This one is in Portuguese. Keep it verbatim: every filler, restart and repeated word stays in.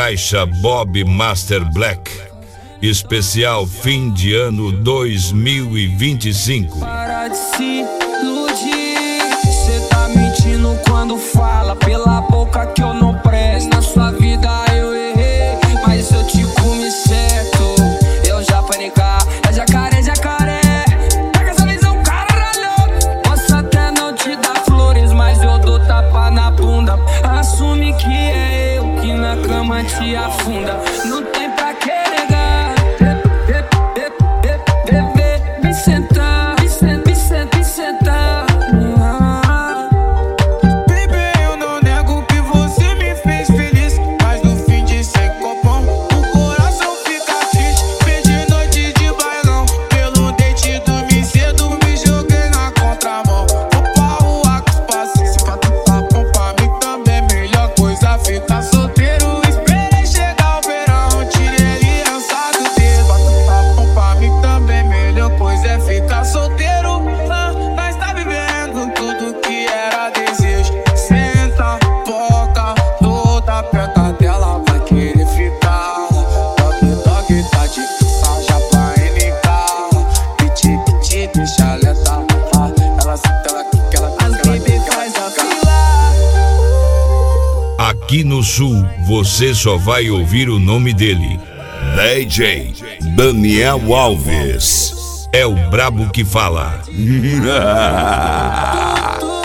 caixa Bob Master Black, especial fim de ano dois mil e vinte e cinco. Para de se iludir, cê tá mentindo quando fala pela boca que eu não presto. Na sua vida eu errei, mas eu te comi certo. Eu já panicar, é jacaré, jacaré. Pega essa visão, caralho. Posso até não te dar flores, mas eu dou tapa na bunda. Assume que é eu que na cama te afunda. Não tem pra que negar. Me sentar, me sentar, me sentar, me sentar. Baby, eu não nego que você me fez feliz, mas no fim de sem copão o coração fica triste. Perdi noite de bailão, pelo date dormi cedo, me joguei na contramão. Vou pra rua com os passos, se pra tu tá bom pra mim também. Melhor coisa ficar solteiro. Esperei chegar o verão, tirei aliança do dedo. Pra tu tá bom pra mim também. Melhor coisa é ficar solteiro. Ah, nós tá vivendo tudo que era desejo. Senta, foca, toda perto dela vai querer ficar. Dog, dog, tá de já pra N K. Piti, piti, deixa letar. Ah, ela senta, ela quica, ela quica, ela quica, ela quica. Aqui no Sul, você só vai ouvir o nome dele. D J Daniel Alves. É o brabo que fala.